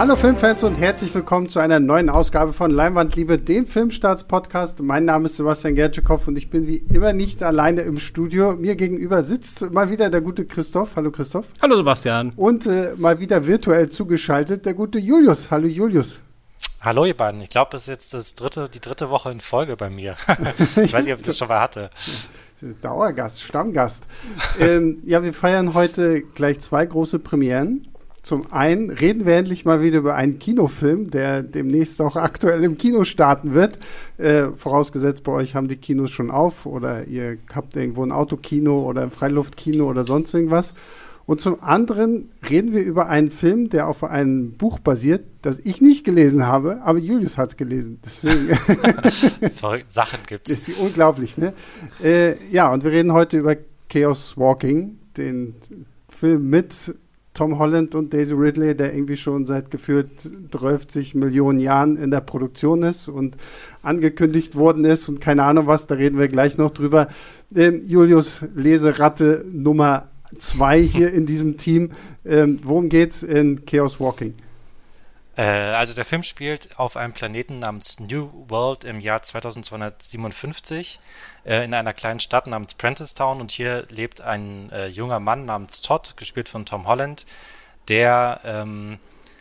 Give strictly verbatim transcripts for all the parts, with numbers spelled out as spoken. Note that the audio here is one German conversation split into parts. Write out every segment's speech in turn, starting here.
Hallo Filmfans und herzlich willkommen zu einer neuen Ausgabe von Leinwandliebe, dem Filmstarts-Podcast. Mein Name ist Sebastian Gertschikow und ich bin wie immer nicht alleine im Studio. Mir gegenüber sitzt mal wieder der gute Christoph. Hallo Christoph. Hallo Sebastian. Und äh, mal wieder virtuell zugeschaltet der gute Julius. Hallo Julius. Hallo ihr beiden. Ich glaube, das ist jetzt das dritte, die dritte Woche in Folge bei mir. Ich weiß nicht, ob ich das schon mal hatte. Dauergast, Stammgast. ähm, ja, wir feiern heute gleich zwei große Premieren. Zum einen reden wir endlich mal wieder über einen Kinofilm, der demnächst auch aktuell im Kino starten wird. Äh, vorausgesetzt, bei euch haben die Kinos schon auf oder ihr habt irgendwo ein Autokino oder ein Freiluftkino oder sonst irgendwas. Und zum anderen reden wir über einen Film, der auf einem Buch basiert, das ich nicht gelesen habe, aber Julius hat es gelesen. Deswegen verrückte Sachen gibt's. Ist die unglaublich, ne? Äh, ja, und wir reden heute über Chaos Walking, den Film mit Tom Holland und Daisy Ridley, der irgendwie schon seit gefühlt dreißig Millionen Jahren in der Produktion ist und angekündigt worden ist und keine Ahnung was, da reden wir gleich noch drüber. Ähm, Julius, Leseratte Nummer zwei hier in diesem Team. Ähm, worum geht's in Chaos Walking? Äh, also der Film spielt auf einem Planeten namens New World im Jahr zweitausendzweihundertsiebenundfünfzig äh, in einer kleinen Stadt namens Prentisetown und hier lebt ein äh, junger Mann namens Todd, gespielt von Tom Holland, der ähm,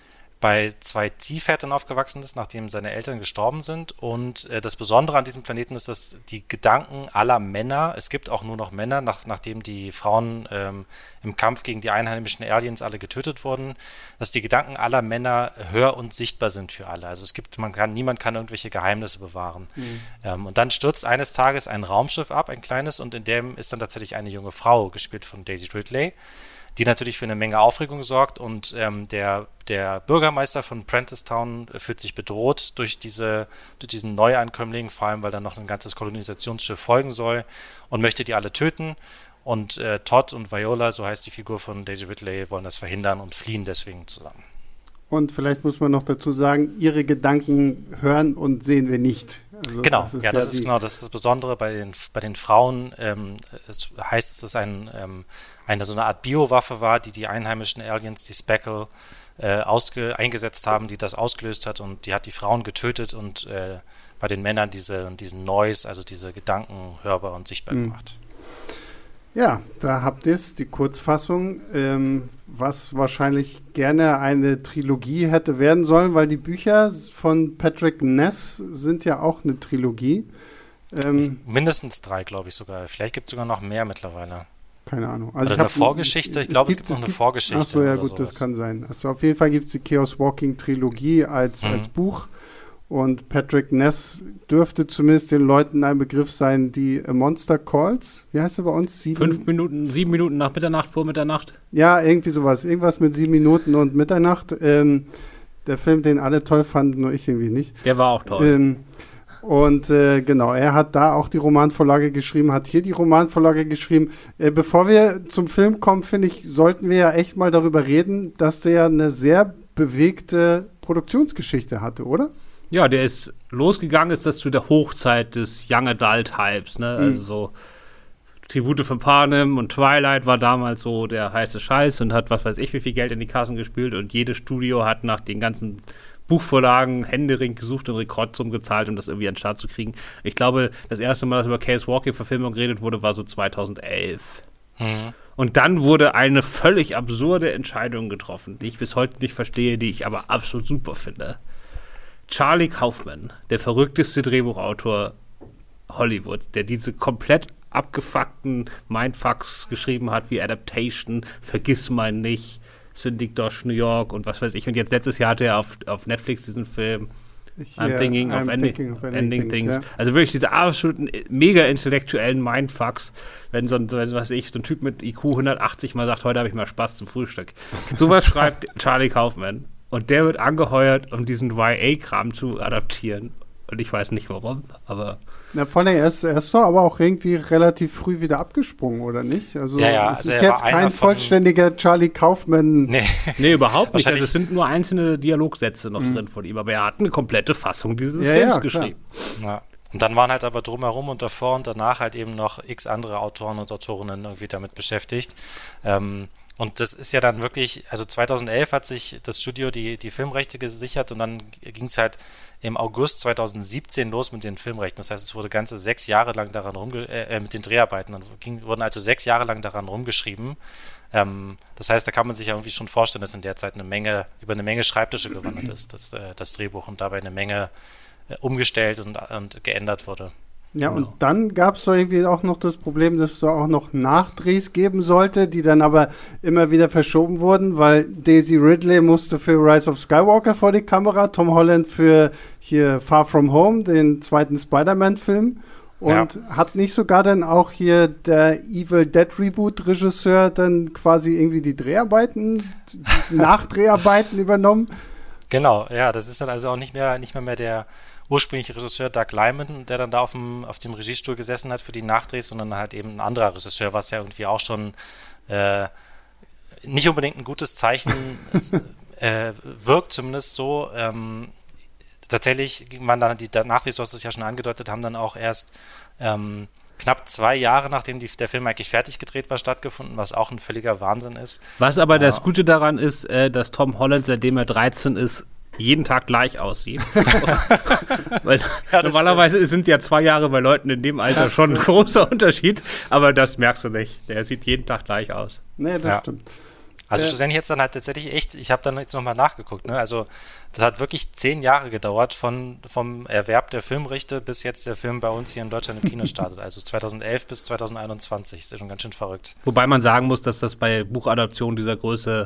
bei zwei Ziehvätern aufgewachsen ist, nachdem seine Eltern gestorben sind. Und äh, das Besondere an diesem Planeten ist, dass die Gedanken aller Männer, es gibt auch nur noch Männer, nach, nachdem die Frauen ähm, im Kampf gegen die einheimischen Aliens alle getötet wurden, dass die Gedanken aller Männer hör- und sichtbar sind für alle. Also es gibt, man kann, niemand kann irgendwelche Geheimnisse bewahren. Mhm. Ähm, und dann stürzt eines Tages ein Raumschiff ab, ein kleines, und in dem ist dann tatsächlich eine junge Frau, gespielt von Daisy Ridley, die natürlich für eine Menge Aufregung sorgt, und ähm, der, der Bürgermeister von Prentisetown fühlt sich bedroht durch, diese, durch diesen Neuankömmling, vor allem weil dann noch ein ganzes Kolonisationsschiff folgen soll, und möchte die alle töten. Und äh, Todd und Viola, so heißt die Figur von Daisy Ridley, wollen das verhindern und fliehen deswegen zusammen. Und vielleicht muss man noch dazu sagen, ihre Gedanken hören und sehen wir nicht. Also genau, das ist ja, ja das die, ist genau das, ist das Besondere bei den, bei den Frauen. Ähm, es heißt, dass es ein, ähm, eine so eine Art Biowaffe war, die die einheimischen Aliens, die Speckle, äh, ausge, eingesetzt haben, die das ausgelöst hat, und die hat die Frauen getötet und äh, bei den Männern diese, diesen Noise, also diese Gedanken hörbar und sichtbar mhm. gemacht. Ja, da habt ihr es, die Kurzfassung, ähm, was wahrscheinlich gerne eine Trilogie hätte werden sollen, weil die Bücher von Patrick Ness sind ja auch eine Trilogie. Ähm, ich, mindestens drei, glaube ich sogar. Vielleicht gibt es sogar noch mehr mittlerweile. Keine Ahnung. Also oder ich eine hab, Vorgeschichte? Ich glaube, es gibt, es gibt noch eine gibt, Vorgeschichte. Achso, ja oder gut, sowas. Das kann sein. Also auf jeden Fall gibt es die Chaos Walking Trilogie als, mhm. als Buch. Und Patrick Ness dürfte zumindest den Leuten ein Begriff sein, die A Monster Calls. Wie heißt er bei uns? Sieben? Fünf Minuten, sieben Minuten nach Mitternacht, vor Mitternacht. Ja, irgendwie sowas. Irgendwas mit sieben Minuten und Mitternacht. Ähm, der Film, den alle toll fanden, nur ich irgendwie nicht. Der war auch toll. Ähm, und äh, genau, er hat da auch die Romanvorlage geschrieben, hat hier die Romanvorlage geschrieben. Äh, bevor wir zum Film kommen, finde ich, sollten wir ja echt mal darüber reden, dass der eine sehr bewegte Produktionsgeschichte hatte, oder? Ja, der ist losgegangen, ist das zu der Hochzeit des Young Adult Hypes, ne? Mhm. Also so Tribute von Panem und Twilight war damals so der heiße Scheiß und hat was weiß ich wie viel Geld in die Kassen gespült, und jedes Studio hat nach den ganzen Buchvorlagen händeringend gesucht und Rekordsummen gezahlt, um das irgendwie an den Start zu kriegen. Ich glaube, das erste Mal, dass über Chaos Walking Verfilmung geredet wurde, war so zweitausendelf. Mhm. Und dann wurde eine völlig absurde Entscheidung getroffen, die ich bis heute nicht verstehe, die ich aber absolut super finde. Charlie Kaufman, der verrückteste Drehbuchautor Hollywood, der diese komplett abgefuckten Mindfucks geschrieben hat, wie Adaptation, Vergiss mein nicht, Synecdoche New York und was weiß ich. Und jetzt letztes Jahr hatte er auf, auf Netflix diesen Film ich, I'm, yeah, thinking, I'm of thinking ending, of Ending, ending Things. things. Ja. Also wirklich diese absoluten mega intellektuellen Mindfucks, wenn so ein, wenn, was ich, so ein Typ mit I Q hundertachtzig mal sagt, heute habe ich mal Spaß zum Frühstück. Sowas schreibt Charlie Kaufman. Und der wird angeheuert, um diesen Y A-Kram zu adaptieren. Und ich weiß nicht warum, aber... Na, vor allem, er ist, er ist doch aber auch irgendwie relativ früh wieder abgesprungen, oder nicht? Also, ja, ja, es also ist jetzt kein vollständiger Charlie Kaufman. Nee, nee überhaupt nicht. Also es sind nur einzelne Dialogsätze noch mhm. drin von ihm. Aber er hat eine komplette Fassung dieses ja, Films ja, geschrieben. Ja. Und dann waren halt aber drumherum und davor und danach halt eben noch x andere Autoren und Autorinnen irgendwie damit beschäftigt. Ähm, Und das ist ja dann wirklich, also zweitausendelf hat sich das Studio die, die Filmrechte gesichert und dann ging es halt im August zweitausendsiebzehn los mit den Filmrechten. Das heißt, es wurde ganze sechs Jahre lang daran rumge... Äh, mit den Dreharbeiten. Dann ging, wurden also sechs Jahre lang daran rumgeschrieben. Ähm, das heißt, da kann man sich ja irgendwie schon vorstellen, dass in der Zeit eine Menge, über eine Menge Schreibtische gewandert ist, das, äh, das Drehbuch, und dabei eine Menge äh, umgestellt und, und geändert wurde. Ja, Genau. und dann gab es irgendwie auch noch das Problem, dass es auch noch Nachdrehs geben sollte, die dann aber immer wieder verschoben wurden, weil Daisy Ridley musste für Rise of Skywalker vor die Kamera, Tom Holland für hier Far From Home, den zweiten Spider-Man-Film. Und ja. hat nicht sogar dann auch hier der Evil Dead Reboot-Regisseur dann quasi irgendwie die Dreharbeiten, die Nachdreharbeiten übernommen? Genau, ja, das ist dann also auch nicht mehr, nicht mehr, mehr der ursprüngliche Regisseur Doug Liman, der dann da auf dem, auf dem Regiestuhl gesessen hat für die Nachdrehs, sondern halt eben ein anderer Regisseur, was ja irgendwie auch schon äh, nicht unbedingt ein gutes Zeichen es, äh, wirkt, zumindest so. Ähm, tatsächlich waren dann die Nachdrehs, du hast es ja schon angedeutet, haben dann auch erst ähm, knapp zwei Jahre, nachdem die, der Film eigentlich fertig gedreht war, stattgefunden, was auch ein völliger Wahnsinn ist. Was aber äh, das Gute daran ist, äh, dass Tom Holland, seitdem er dreizehn ist, jeden Tag gleich aussieht. Weil ja, normalerweise stimmt. Sind ja zwei Jahre bei Leuten in dem Alter schon ein großer Unterschied, aber das merkst du nicht. Der sieht jeden Tag gleich aus. Nee, das ja. stimmt. Also äh, schlussendlich jetzt dann halt tatsächlich echt, ich habe dann jetzt nochmal nachgeguckt, ne? Also das hat wirklich zehn Jahre gedauert von, vom Erwerb der Filmrechte bis jetzt der Film bei uns hier in Deutschland im Kino startet. Also zweitausendelf bis zweitausendeinundzwanzig. Ist ja schon ganz schön verrückt. Wobei man sagen muss, dass das bei Buchadaptionen dieser Größe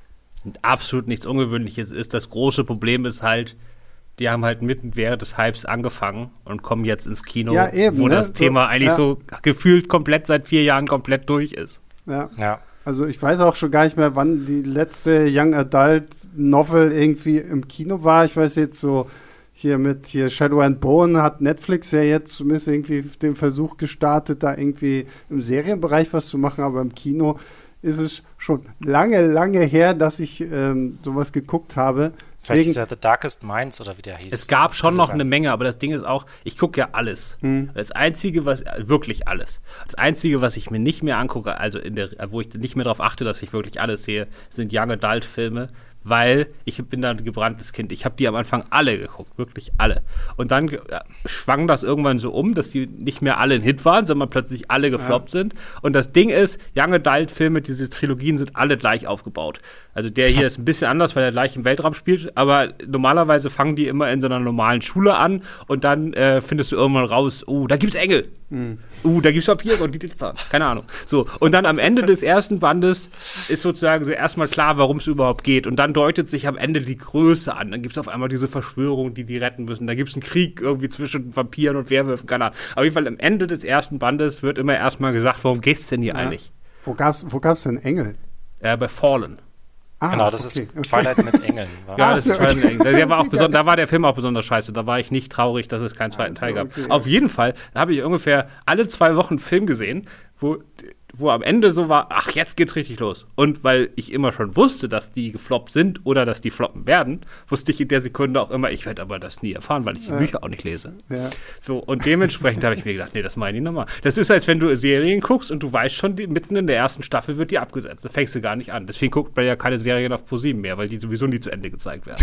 absolut nichts Ungewöhnliches ist. Das große Problem ist halt, die haben halt mitten während des Hypes angefangen und kommen jetzt ins Kino, ja, eben, wo ne? das Thema so, eigentlich ja. so gefühlt komplett seit vier Jahren komplett durch ist. Ja. ja. Also ich weiß auch schon gar nicht mehr, wann die letzte Young Adult Novel irgendwie im Kino war. Ich weiß jetzt so, hier mit hier Shadow and Bone hat Netflix ja jetzt zumindest irgendwie den Versuch gestartet, da irgendwie im Serienbereich was zu machen, aber im Kino ist es schon lange, lange her, dass ich ähm, sowas geguckt habe. Vielleicht ist ja The Darkest Minds oder wie der hieß. Es gab schon noch eine Menge, aber das Ding ist auch, ich gucke ja alles. Hm. Das Einzige, was, wirklich alles. Das Einzige, was ich mir nicht mehr angucke, also in der, wo ich nicht mehr darauf achte, dass ich wirklich alles sehe, sind Young Adult Filme, weil ich bin da ein gebranntes Kind. Ich habe die am Anfang alle geguckt, wirklich alle. Und dann ja, schwang das irgendwann so um, dass die nicht mehr alle ein Hit waren, sondern plötzlich alle gefloppt ja. sind. Und das Ding ist, Young Adult Filme, diese Trilogien sind alle gleich aufgebaut. Also der hier ist ein bisschen anders, weil er gleich im Weltraum spielt, aber normalerweise fangen die immer in so einer normalen Schule an und dann äh, findest du irgendwann raus, oh, da gibt's Engel. Mhm. Uh, da gibt's Vampire und die Glitzern. Keine Ahnung. So, und dann am Ende des ersten Bandes ist sozusagen so erstmal klar, warum es überhaupt geht. Und dann deutet sich am Ende die Größe an. Dann gibt's auf einmal diese Verschwörung, die die retten müssen. Da gibt's einen Krieg irgendwie zwischen Vampiren und Werwölfen. Keine Ahnung. Auf jeden Fall am Ende des ersten Bandes wird immer erstmal gesagt, worum geht's denn hier ja. eigentlich? Wo gab's, wo gab's denn Engel? Äh, bei Fallen. Ah, genau, das okay, ist okay. Twilight mit Engeln. War. Ja, das ist Twilight mit Engeln. Der war auch beson- da war der Film auch besonders scheiße. Da war ich nicht traurig, dass es keinen zweiten also, Teil gab. Okay. Auf jeden Fall habe ich ungefähr alle zwei Wochen einen Film gesehen, wo, wo am Ende so war, ach, jetzt geht's richtig los. Und weil ich immer schon wusste, dass die gefloppt sind oder dass die floppen werden, wusste ich in der Sekunde auch immer, ich werde aber das nie erfahren, weil ich die ja. Bücher auch nicht lese. Ja. So, und dementsprechend habe ich mir gedacht, nee, das meine ich nochmal. Das ist, als wenn du Serien guckst und du weißt schon, die, mitten in der ersten Staffel wird die abgesetzt. Da fängst du gar nicht an. Deswegen guckt man ja keine Serien auf ProSieben mehr, weil die sowieso nie zu Ende gezeigt werden.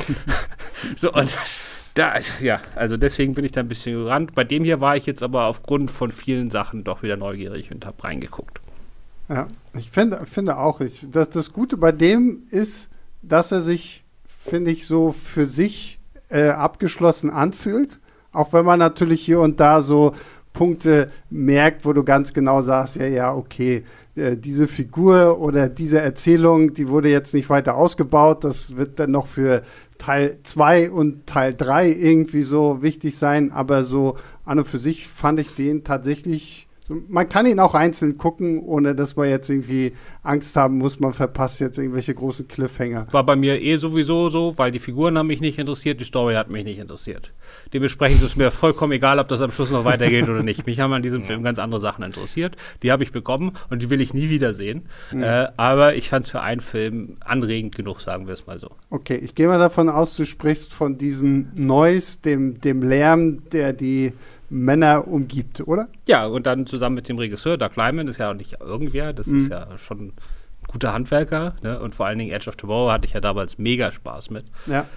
So, und da, ja, also deswegen bin ich da ein bisschen gerannt. Bei dem hier war ich jetzt aber aufgrund von vielen Sachen doch wieder neugierig und habe reingeguckt. Ja, ich finde, finde auch, ich, dass das Gute bei dem ist, dass er sich, finde ich, so für sich äh, abgeschlossen anfühlt. Auch wenn man natürlich hier und da so Punkte merkt, wo du ganz genau sagst, ja, ja, okay, äh, diese Figur oder diese Erzählung, die wurde jetzt nicht weiter ausgebaut, das wird dann noch für Teil zwei und Teil drei irgendwie so wichtig sein, aber so an und für sich fand ich den tatsächlich, man kann ihn auch einzeln gucken, ohne dass man jetzt irgendwie Angst haben muss, man verpasst jetzt irgendwelche großen Cliffhanger. War bei mir eh sowieso so, weil die Figuren haben mich nicht interessiert, die Story hat mich nicht interessiert. Dementsprechend ist mir vollkommen egal, ob das am Schluss noch weitergeht oder nicht. Mich haben an diesem Film ganz andere Sachen interessiert. Die habe ich bekommen und die will ich nie wiedersehen. Mhm. Äh, aber ich fand es für einen Film anregend genug, sagen wir es mal so. Okay, ich gehe mal davon aus, du sprichst von diesem Noise, dem, dem Lärm, der die Männer umgibt, oder? Ja, und dann zusammen mit dem Regisseur, Doug Liman, ist ja auch nicht irgendwer, das mhm. ist ja schon ein guter Handwerker, ne? Und vor allen Dingen Edge of Tomorrow hatte ich ja damals mega Spaß mit. Ja.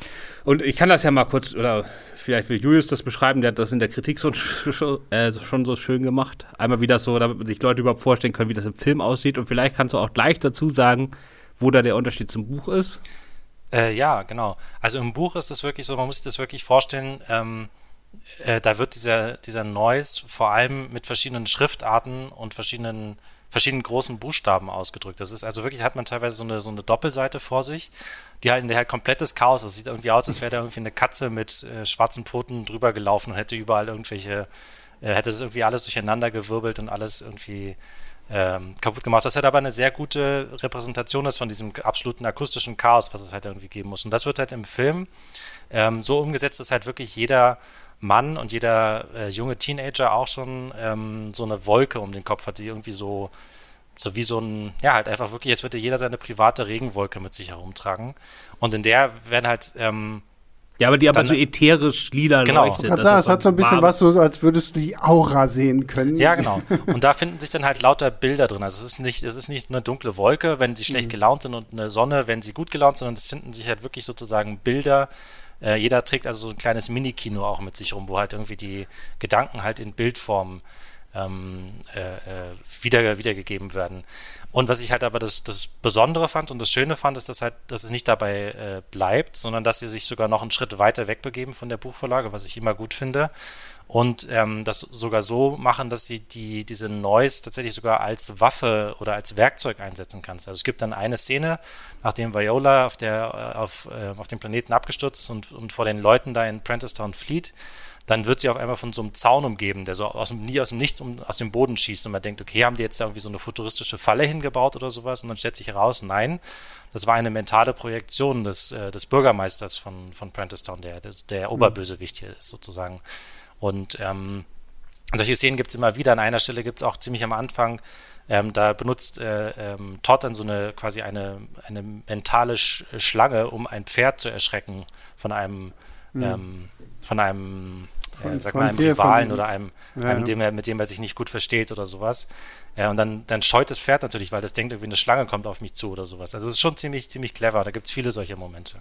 Und ich kann das ja mal kurz, oder vielleicht will Julius das beschreiben, der hat das in der Kritik so, äh, schon so schön gemacht. Einmal wie das so, damit sich Leute überhaupt vorstellen können, wie das im Film aussieht. Und vielleicht kannst du auch gleich dazu sagen, wo da der Unterschied zum Buch ist. Äh, ja, genau. Also im Buch ist es wirklich so, man muss sich das wirklich vorstellen, ähm, äh, da wird dieser, dieser Noise vor allem mit verschiedenen Schriftarten und verschiedenen verschiedenen großen Buchstaben ausgedrückt. Das ist also wirklich, hat man teilweise so eine, so eine Doppelseite vor sich, die halt in der halt komplettes Chaos ist. Das sieht irgendwie aus, als wäre da irgendwie eine Katze mit äh, schwarzen Pfoten drüber gelaufen und hätte überall irgendwelche, äh, hätte es irgendwie alles durcheinander gewirbelt und alles irgendwie ähm, kaputt gemacht. Das hat aber eine sehr gute Repräsentation ist von diesem absoluten akustischen Chaos, was es halt irgendwie geben muss. Und das wird halt im Film ähm, so umgesetzt, dass halt wirklich jeder Mann und jeder äh, junge Teenager auch schon ähm, so eine Wolke um den Kopf hat, die irgendwie so, so wie so ein, ja, halt einfach wirklich, jetzt würde jeder seine private Regenwolke mit sich herumtragen. Und in der werden halt, ähm, ja, aber die aber dann, so ätherisch lila genau. leuchtet. Das, das hat so ein bisschen warm. Was so, als würdest du die Aura sehen können. Ja, genau. Und da finden sich dann halt lauter Bilder drin. Also es ist nicht, es ist nicht eine dunkle Wolke, wenn sie schlecht mhm. gelaunt sind, und eine Sonne, wenn sie gut gelaunt sind, sondern es finden sich halt wirklich sozusagen Bilder. Äh, jeder trägt also so ein kleines Mini-Kino auch mit sich rum, wo halt irgendwie die Gedanken halt in Bildform ähm, äh, äh, wieder, wiedergegeben werden. Und was ich halt aber das, das Besondere fand und das Schöne fand, ist, dass halt, dass es nicht dabei äh, bleibt, sondern dass sie sich sogar noch einen Schritt weiter wegbegeben von der Buchvorlage, was ich immer gut finde. Und ähm, das sogar so machen, dass sie die, diese Noise tatsächlich sogar als Waffe oder als Werkzeug einsetzen kannst. Also es gibt dann eine Szene, nachdem Viola auf, der, auf, äh, auf dem Planeten abgestürzt und, und vor den Leuten da in Prentisstown flieht, dann wird sie auf einmal von so einem Zaun umgeben, der so aus dem, nie aus dem Nichts um, aus dem Boden schießt, und man denkt, okay, haben die jetzt da irgendwie so eine futuristische Falle hingebaut oder sowas, und dann stellt sich heraus, nein, das war eine mentale Projektion des, äh, des Bürgermeisters von, von Prentisstown, der, der, der mhm. Oberbösewicht hier ist sozusagen. Und ähm, solche Szenen gibt es immer wieder. An einer Stelle gibt es auch ziemlich am Anfang, ähm, da benutzt äh, ähm, Todd dann so eine quasi eine, eine mentale Sch- Schlange, um ein Pferd zu erschrecken von einem mhm. ähm, von einem, von, äh, sag mal, einem Rivalen von, oder einem, ja, einem dem er, mit dem er sich nicht gut versteht oder sowas. Ja, und dann, dann scheut das Pferd natürlich, weil das denkt, irgendwie eine Schlange kommt auf mich zu oder sowas. Also es ist schon ziemlich, ziemlich clever. Da gibt es viele solche Momente.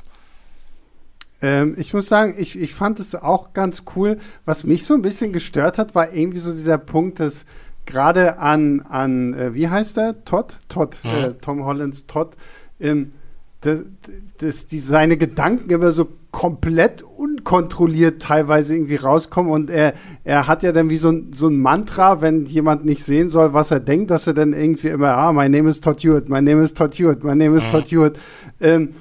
Ähm, ich muss sagen, ich, ich fand es auch ganz cool. Was mich so ein bisschen gestört hat, war irgendwie so dieser Punkt, dass gerade an, an äh, wie heißt er? Todd? Todd, mhm. äh, Tom Hollands Todd, ähm, dass, dass die, seine Gedanken immer so komplett unkontrolliert teilweise irgendwie rauskommen, und er, er hat ja dann wie so ein, so ein Mantra, wenn jemand nicht sehen soll, was er denkt, dass er dann irgendwie immer, ah, my name is Todd Hewitt, my name is Todd Hewitt, my name is mhm. Todd Hewitt. Ähm,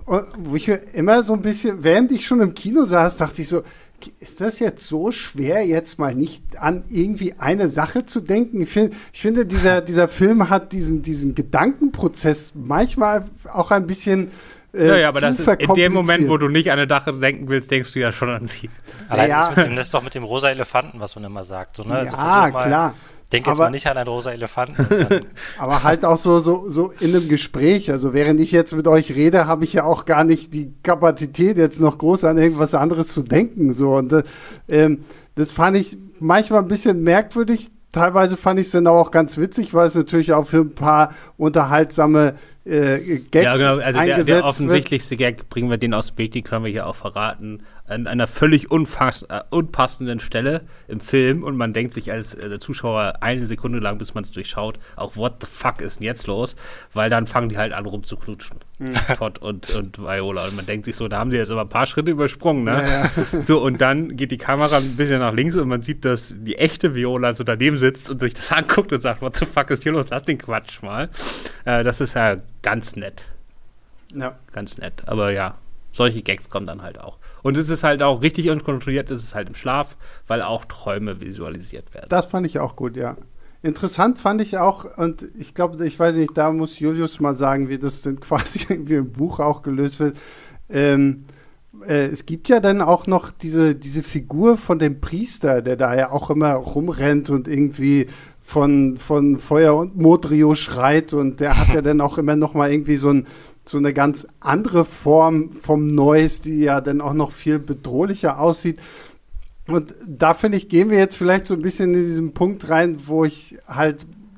wo ich mir immer so ein bisschen, während ich schon im Kino saß, dachte ich so, ist das jetzt so schwer, jetzt mal nicht an irgendwie eine Sache zu denken? Ich, find, ich finde, dieser, dieser Film hat diesen, diesen Gedankenprozess manchmal auch ein bisschen äh, ja, ja, aber das ist in dem Moment, wo du nicht an eine Sache denken willst, denkst du ja schon an sie. Allein ja, das, mit dem, das ist doch mit dem rosa Elefanten, was man immer sagt. So, ne? Also ja, mal, klar. Denk jetzt aber, mal nicht an einen rosa Elefanten. Dann aber halt auch so, so, so in einem Gespräch. Also während ich jetzt mit euch rede, habe ich ja auch gar nicht die Kapazität, jetzt noch groß an irgendwas anderes zu denken. So. Und ähm, das fand ich manchmal ein bisschen merkwürdig. Teilweise fand ich es dann auch ganz witzig, weil es natürlich auch für ein paar unterhaltsame äh, Gags ja, genau. Also eingesetzt der, der offensichtlichste wird. Gag, bringen wir den aus dem Weg, den können wir hier auch verraten, an einer völlig unfass, äh, unpassenden Stelle im Film, und man denkt sich als äh, Zuschauer eine Sekunde lang, bis man es durchschaut, auch what the fuck ist denn jetzt los? Weil dann fangen die halt an rumzuknutschen, mhm. Todd und, und Viola, und man denkt sich so, da haben sie jetzt aber ein paar Schritte übersprungen, ne? Ja, ja. So, und dann geht die Kamera ein bisschen nach links und man sieht, dass die echte Viola so daneben sitzt und sich das anguckt und sagt, what the fuck ist hier los? Lass den Quatsch mal. Äh, das ist ja ganz nett. Ja. Ganz nett. Aber ja, solche Gags kommen dann halt auch. Und es ist halt auch richtig unkontrolliert, es ist halt im Schlaf, weil auch Träume visualisiert werden. Das fand ich auch gut, ja. Interessant fand ich auch, und ich glaube, ich weiß nicht, da muss Julius mal sagen, wie das denn quasi irgendwie im Buch auch gelöst wird. Ähm, äh, es gibt ja dann auch noch diese, diese Figur von dem Priester, der da ja auch immer rumrennt und irgendwie von, von Feuer und Modrio schreit, und der hat ja dann auch immer noch mal irgendwie so, ein, so eine ganz andere Form vom Noise, die ja dann auch noch viel bedrohlicher aussieht. Und da, finde ich, gehen wir jetzt vielleicht so ein bisschen in diesen Punkt rein, wo ich halt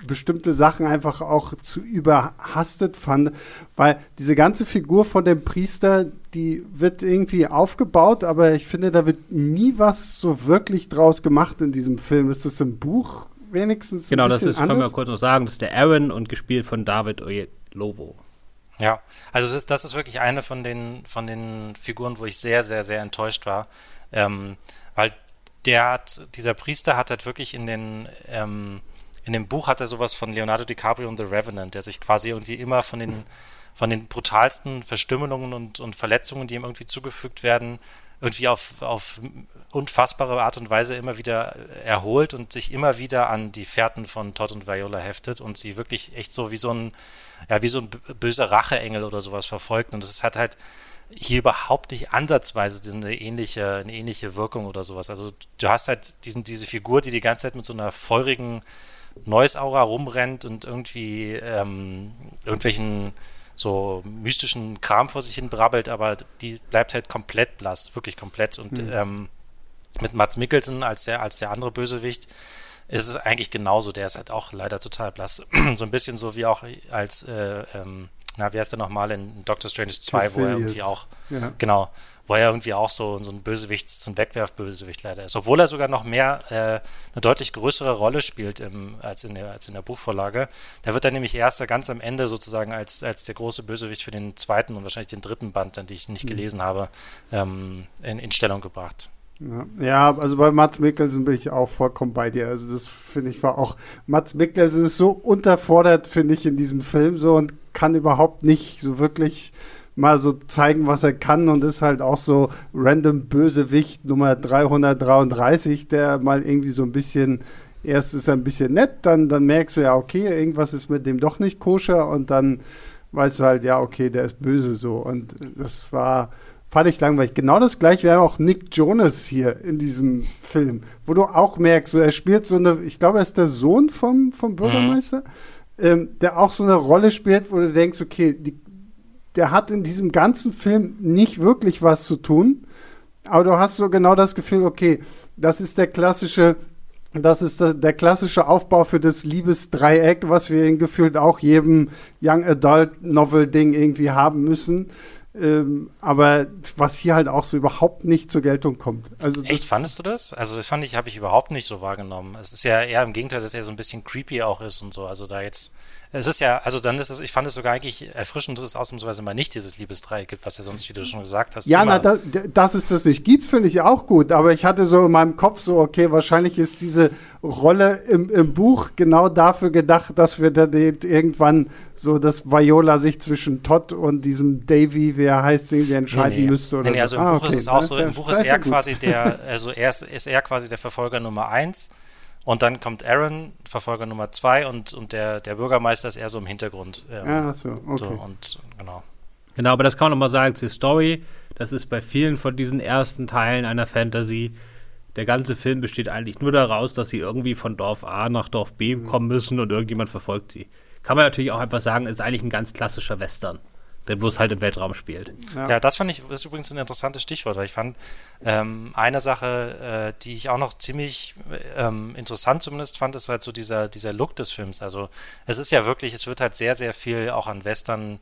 bestimmte Sachen einfach auch zu überhastet fand, weil diese ganze Figur von dem Priester, die wird irgendwie aufgebaut, aber ich finde, da wird nie was so wirklich draus gemacht in diesem Film. Ist das im Buch wenigstens genau, ein bisschen das ist, können anders? wir kurz noch sagen, das ist der Aaron und gespielt von David Oyelowo. Ja, also das ist, das ist wirklich eine von den, von den Figuren, wo ich sehr, sehr, sehr enttäuscht war, ähm, weil der hat, dieser Priester hat halt wirklich in den, ähm, in dem Buch hat er sowas von Leonardo DiCaprio und The Revenant, der sich quasi irgendwie immer von den, von den brutalsten Verstümmelungen und, und Verletzungen, die ihm irgendwie zugefügt werden, irgendwie auf, auf unfassbare Art und Weise immer wieder erholt und sich immer wieder an die Fährten von Todd und Viola heftet und sie wirklich echt so wie so ein, ja, wie so ein böser Racheengel oder sowas verfolgt. Und das hat halt hier überhaupt nicht ansatzweise eine ähnliche, eine ähnliche Wirkung oder sowas. Also du hast halt diesen, diese Figur, die die ganze Zeit mit so einer feurigen Noise-Aura rumrennt und irgendwie ähm, irgendwelchen so mystischen Kram vor sich hin brabbelt, aber die bleibt halt komplett blass, wirklich komplett. Und mhm. ähm, mit Mads Mikkelsen als der, als der andere Bösewicht ist es eigentlich genauso. Der ist halt auch leider total blass. So ein bisschen so wie auch als äh, ähm, na, wie heißt der nochmal in Doctor Strange zwei, wo er irgendwie auch, ja. genau, wo er irgendwie auch so, so ein Bösewicht, so ein Wegwerfbösewicht leider ist. Obwohl er sogar noch mehr, äh, eine deutlich größere Rolle spielt im, als, in der, als in der Buchvorlage. Da wird er nämlich erst ganz am Ende sozusagen als, als der große Bösewicht für den zweiten und wahrscheinlich den dritten Band, den ich nicht mhm. gelesen habe, ähm, in, in Stellung gebracht. Ja, ja, also bei Mads Mikkelsen bin ich auch vollkommen bei dir. Also das finde ich war auch, Mads Mikkelsen ist so unterfordert, finde ich, in diesem Film so und kann überhaupt nicht so wirklich mal so zeigen, was er kann und ist halt auch so random Bösewicht Nummer dreihundertdreiunddreißig, der mal irgendwie so ein bisschen, erst ist er ein bisschen nett, dann, dann merkst du ja, okay, irgendwas ist mit dem doch nicht koscher und dann weißt du halt, ja, okay, der ist böse so und das war fand ich langweilig. Genau das gleiche wäre auch Nick Jonas hier in diesem Film, wo du auch merkst, so, er spielt so eine, ich glaube, er ist der Sohn vom, vom Bürgermeister, mhm. ähm, der auch so eine Rolle spielt, wo du denkst, okay, die, der hat in diesem ganzen Film nicht wirklich was zu tun, aber du hast so genau das Gefühl, okay, das ist der klassische, das ist das, der klassische Aufbau für das Liebesdreieck, was wir in gefühlt auch jedem Young Adult Novel Ding irgendwie haben müssen. Ähm, aber was hier halt auch so überhaupt nicht zur Geltung kommt. Also echt, fandest du das? Also das fand ich, habe ich überhaupt nicht so wahrgenommen. Es ist ja eher im Gegenteil, dass er so ein bisschen creepy auch ist und so. Also da jetzt, es ist ja, also dann ist es, ich fand es sogar eigentlich erfrischend, dass es ausnahmsweise mal nicht dieses Liebesdreieck gibt, was ja sonst, wie du schon gesagt hast. Ja, na, da, dass es das nicht gibt, finde ich auch gut. Aber ich hatte so in meinem Kopf so, okay, wahrscheinlich ist diese Rolle im, im Buch genau dafür gedacht, dass wir dann irgendwann so, dass Viola sich zwischen Todd und diesem Davy, wie er heißt, irgendwie entscheiden nee, nee. müsste. Oder nee, nee, also so. im ah, Buch okay. ist es auch so, ja, im Buch ist er quasi der, also er ist, ist er quasi der Verfolger Nummer eins und dann kommt Aaron, Verfolger Nummer zwei und, und der, der Bürgermeister ist eher so im Hintergrund. Ähm, ja, so, okay. So, und genau. Genau, aber das kann man nochmal sagen zur Story. Das ist bei vielen von diesen ersten Teilen einer Fantasy. Der ganze Film besteht eigentlich nur daraus, dass sie irgendwie von Dorf A nach Dorf B mhm. kommen müssen und irgendjemand verfolgt sie. Kann man natürlich auch einfach sagen, ist eigentlich ein ganz klassischer Western, der bloß halt im Weltraum spielt. Ja, ja das fand ich, das ist übrigens ein interessantes Stichwort, weil ich fand, ähm, eine Sache, äh, die ich auch noch ziemlich ähm, interessant zumindest fand, ist halt so dieser, dieser Look des Films. Also es ist ja wirklich, es wird halt sehr, sehr viel auch an Western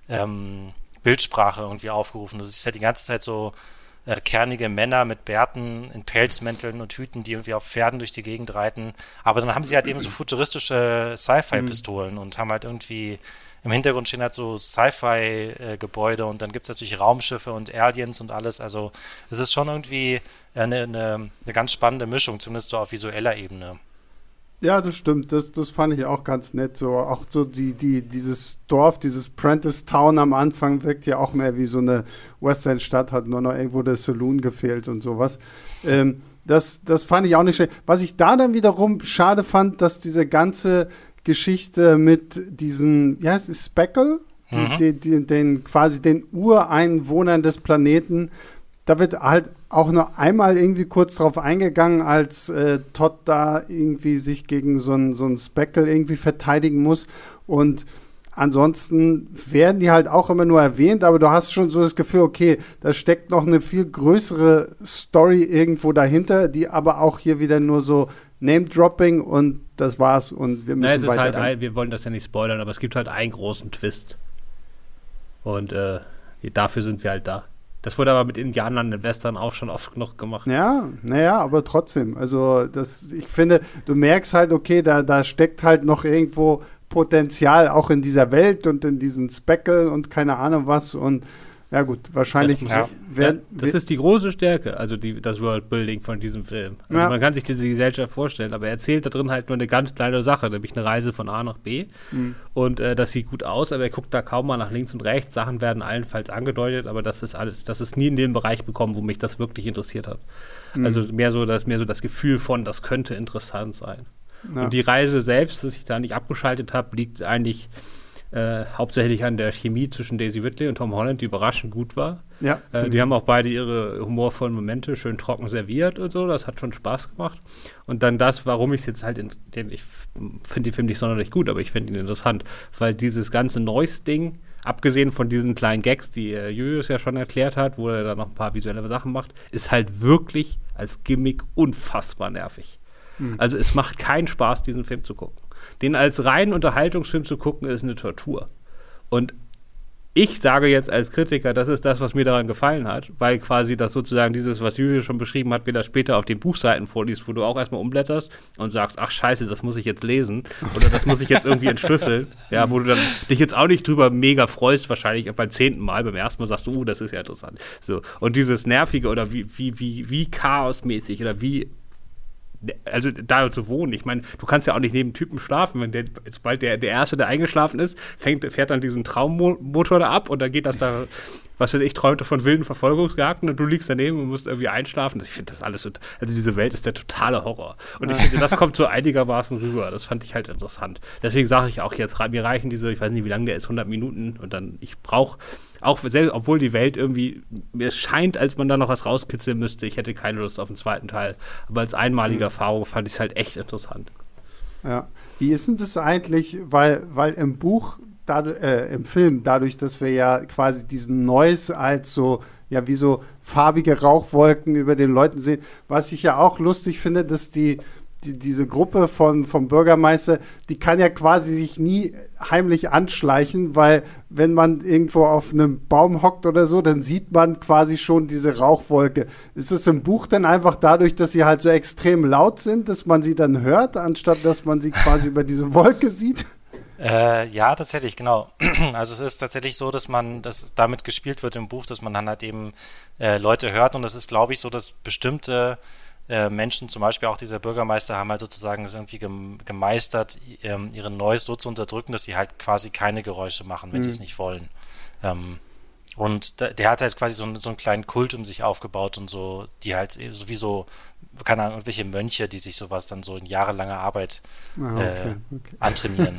ähm, Bildsprache irgendwie aufgerufen. Das ist ja die ganze Zeit so Äh, kernige Männer mit Bärten in Pelzmänteln und Hüten, die irgendwie auf Pferden durch die Gegend reiten. Aber dann haben sie halt eben so futuristische Sci-Fi-Pistolen mhm. und haben halt irgendwie im Hintergrund stehen halt so Sci-Fi-Gebäude und dann gibt es natürlich Raumschiffe und Aliens und alles. Also es ist schon irgendwie eine, eine, eine ganz spannende Mischung, zumindest so auf visueller Ebene. Ja, das stimmt. Das, das fand ich auch ganz nett. So, auch so die, die, dieses Dorf, dieses Prentice Town am Anfang wirkt ja auch mehr wie so eine Western-Stadt, hat nur noch irgendwo der Saloon gefehlt und sowas. Ähm, das, das fand ich auch nicht schön. Was ich da dann wiederum schade fand, dass diese ganze Geschichte mit diesen, wie heißt es, Speckle? Die, mhm. die, die, den, quasi den Ureinwohnern des Planeten, da wird halt auch nur einmal irgendwie kurz drauf eingegangen, als äh, Todd da irgendwie sich gegen so ein so ein Speckle irgendwie verteidigen muss. Und ansonsten werden die halt auch immer nur erwähnt, aber du hast schon so das Gefühl, okay, da steckt noch eine viel größere Story irgendwo dahinter, die aber auch hier wieder nur so Name-Dropping und das war's und wir müssen Na, es ist weiter. halt ein, wir wollen das ja nicht spoilern, aber es gibt halt einen großen Twist. Und äh, dafür sind sie halt da. Das wurde aber mit Indianern in Western auch schon oft genug gemacht. Ja, naja, aber trotzdem. Also das, ich finde, du merkst halt, okay, da, da steckt halt noch irgendwo Potenzial auch in dieser Welt und in diesen Speckle und keine Ahnung was und ja gut, wahrscheinlich das, ja. werden, ja, das ist die große Stärke, also die, das Worldbuilding von diesem Film. Also ja. Man kann sich diese Gesellschaft vorstellen, aber er erzählt da drin halt nur eine ganz kleine Sache, nämlich eine Reise von A nach B. Mhm. Und äh, das sieht gut aus, aber er guckt da kaum mal nach links und rechts. Sachen werden allenfalls angedeutet, aber das ist alles, das ist nie in den Bereich bekommen, wo mich das wirklich interessiert hat. Mhm. Also mehr so, das, mehr so das Gefühl von, das könnte interessant sein. Ja. Und die Reise selbst, dass ich da nicht abgeschaltet habe, liegt eigentlich Äh, hauptsächlich an der Chemie zwischen Daisy Ridley und Tom Holland, die überraschend gut war. Ja, äh, die haben auch beide ihre humorvollen Momente schön trocken serviert und so. Das hat schon Spaß gemacht. Und dann das, warum ich es jetzt halt, in, den, ich finde den Film nicht sonderlich gut, aber ich finde ihn interessant, weil dieses ganze Noise-Ding, abgesehen von diesen kleinen Gags, die äh, Julius ja schon erklärt hat, wo er da noch ein paar visuelle Sachen macht, ist halt wirklich als Gimmick unfassbar nervig. Hm. Also es macht keinen Spaß, diesen Film zu gucken. Den als reinen Unterhaltungsfilm zu gucken, ist eine Tortur. Und ich sage jetzt als Kritiker, das ist das, was mir daran gefallen hat, weil quasi das sozusagen dieses, was Julius schon beschrieben hat, wieder später auf den Buchseiten vorliest, wo du auch erstmal umblätterst und sagst, ach scheiße, das muss ich jetzt lesen oder das muss ich jetzt irgendwie entschlüsseln. Ja, wo du dann dich jetzt auch nicht drüber mega freust, wahrscheinlich beim zehnten Mal, beim ersten Mal sagst du, uh, das ist ja interessant. So. Und dieses Nervige oder wie, wie, wie, wie chaosmäßig oder wie also da zu wohnen, ich meine, du kannst ja auch nicht neben Typen schlafen, wenn der, sobald der, der Erste, der eingeschlafen ist, fängt, fährt dann diesen Traummotor da ab und dann geht das da, was weiß ich, träumte von wilden Verfolgungsjagden und du liegst daneben und musst irgendwie einschlafen. Ich finde das alles, so, also diese Welt ist der totale Horror. Und ich finde, das kommt so einigermaßen rüber. Das fand ich halt interessant. Deswegen sage ich auch jetzt, mir reichen diese, ich weiß nicht, wie lange der ist, hundert Minuten und dann, ich brauche auch selbst, obwohl die Welt irgendwie, mir scheint, als man da noch was rauskitzeln müsste, ich hätte keine Lust auf den zweiten Teil. Aber als einmalige Erfahrung fand ich es halt echt interessant. Ja. Wie ist denn das eigentlich, weil, weil im Buch, dadurch, äh, im Film, dadurch, dass wir ja quasi diesen Noise als so, ja, wie so farbige Rauchwolken über den Leuten sehen, was ich ja auch lustig finde, dass die Die, diese Gruppe von, vom Bürgermeister, die kann ja quasi sich nie heimlich anschleichen, weil wenn man irgendwo auf einem Baum hockt oder so, dann sieht man quasi schon diese Rauchwolke. Ist es im Buch dann einfach dadurch, dass sie halt so extrem laut sind, dass man sie dann hört, anstatt dass man sie quasi über diese Wolke sieht? Äh, ja, tatsächlich, genau. Also es ist tatsächlich so, dass man, dass damit gespielt wird im Buch, dass man dann halt eben äh, Leute hört und das ist, glaube ich, so, dass bestimmte Menschen, zum Beispiel auch dieser Bürgermeister, haben halt sozusagen es irgendwie gemeistert, ihren Noise so zu unterdrücken, dass sie halt quasi keine Geräusche machen, wenn mhm. sie es nicht wollen. Und der hat halt quasi so einen, so einen kleinen Kult um sich aufgebaut und so, die halt sowieso, keine Ahnung, irgendwelche Mönche, die sich sowas dann so in jahrelanger Arbeit ah, okay, äh, okay. antrainieren.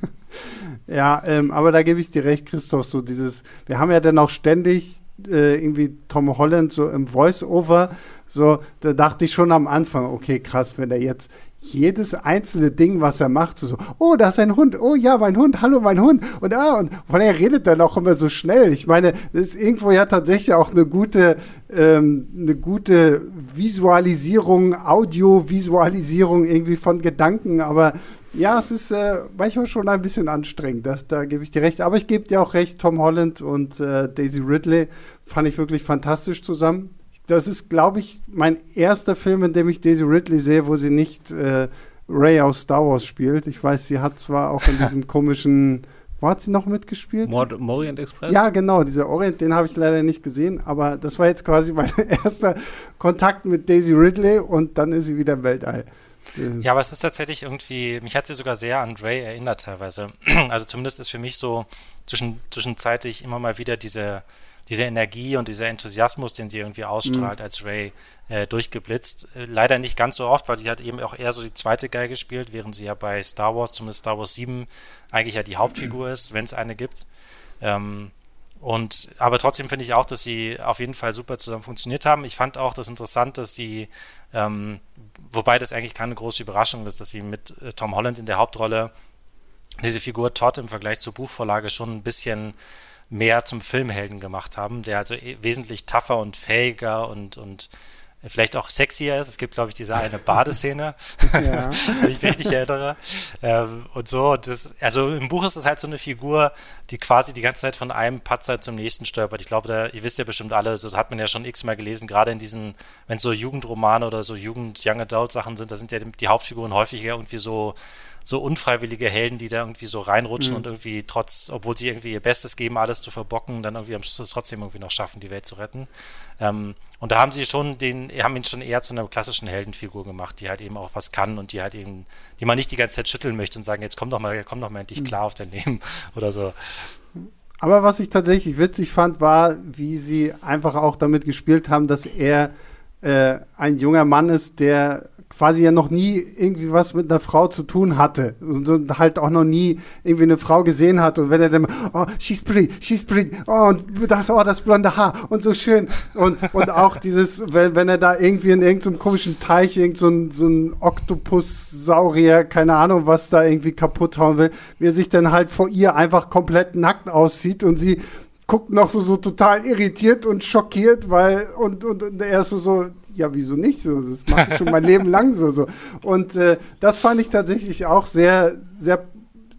Ja, ähm, aber da gebe ich dir recht, Christoph, so dieses, wir haben ja dann auch ständig äh, irgendwie Tom Holland so im Voice-Over. So, da dachte ich schon am Anfang, okay, krass, wenn er jetzt jedes einzelne Ding, was er macht, so, oh, da ist ein Hund, oh ja, mein Hund, hallo, mein Hund, und ah, und von er redet dann auch immer so schnell. Ich meine, das ist irgendwo ja tatsächlich auch eine gute, ähm, eine gute Visualisierung, Audiovisualisierung irgendwie von Gedanken, aber ja, es ist äh, manchmal schon ein bisschen anstrengend, das, da gebe ich dir recht. Aber ich gebe dir auch recht, Tom Holland und äh, Daisy Ridley fand ich wirklich fantastisch zusammen. Das ist, glaube ich, mein erster Film, in dem ich Daisy Ridley sehe, wo sie nicht äh, Rey aus Star Wars spielt. Ich weiß, sie hat zwar auch in diesem komischen, wo hat sie noch mitgespielt? Mord im Orient Express? Ja, genau, dieser Orient, den habe ich leider nicht gesehen, aber das war jetzt quasi mein erster Kontakt mit Daisy Ridley und dann ist sie wieder im Weltall. Ja, aber es ist tatsächlich irgendwie, mich hat sie sogar sehr an Rey erinnert teilweise. Also zumindest ist für mich so zwischen, zwischenzeitlich immer mal wieder diese diese Energie und dieser Enthusiasmus, den sie irgendwie ausstrahlt, mhm. als Rey äh, durchgeblitzt. Äh, leider nicht ganz so oft, weil sie hat eben auch eher so die zweite Geige gespielt, während sie ja bei Star Wars, zumindest Star Wars sieben, eigentlich ja die Hauptfigur ist, wenn es eine gibt. Ähm, und aber trotzdem finde ich auch, dass sie auf jeden Fall super zusammen funktioniert haben. Ich fand auch das interessant, dass sie, ähm, wobei das eigentlich keine große Überraschung ist, dass sie mit äh, Tom Holland in der Hauptrolle diese Figur Todd im Vergleich zur Buchvorlage schon ein bisschen mehr zum Filmhelden gemacht haben, der also wesentlich tougher und fähiger und, und vielleicht auch sexier ist. Es gibt, glaube ich, diese eine Badeszene, Ja. wenn ich mich richtig erinnere. Ähm, und so, und das, also im Buch ist es halt so eine Figur, die quasi die ganze Zeit von einem Patzer zum nächsten stolpert. Ich glaube, da, ihr wisst ja bestimmt alle, das hat man ja schon x-mal gelesen, gerade in diesen, wenn es so Jugendromane oder so Jugend-Young-Adult-Sachen sind, da sind ja die, die Hauptfiguren häufig irgendwie so so unfreiwillige Helden, die da irgendwie so reinrutschen mhm. und irgendwie trotz, obwohl sie irgendwie ihr Bestes geben, alles zu verbocken, dann irgendwie am Schluss trotzdem irgendwie noch schaffen, die Welt zu retten. Ähm, und da haben sie schon den, haben ihn schon eher zu einer klassischen Heldenfigur gemacht, die halt eben auch was kann und die halt eben, die man nicht die ganze Zeit schütteln möchte und sagen, jetzt komm doch mal, komm doch mal endlich klar auf dein Leben oder so. Aber was ich tatsächlich witzig fand, war, wie sie einfach auch damit gespielt haben, dass er äh, ein junger Mann ist, der quasi ja noch nie irgendwie was mit einer Frau zu tun hatte und, und halt auch noch nie irgendwie eine Frau gesehen hat und wenn er dann, oh, she's pretty, she's pretty, oh, und das, oh, das blonde Haar und so schön und, und auch dieses, wenn, wenn er da irgendwie in irgendeinem komischen Teich irgend so ein, so ein Oktopus-Saurier, keine Ahnung, was da irgendwie kaputt hauen will, wie er sich dann halt vor ihr einfach komplett nackt aussieht und sie guckt noch so, so total irritiert und schockiert, weil, und, und, und er ist so, so, ja, wieso nicht so? Das mache ich schon mein Leben lang so, so. Und äh, das fand ich tatsächlich auch sehr, sehr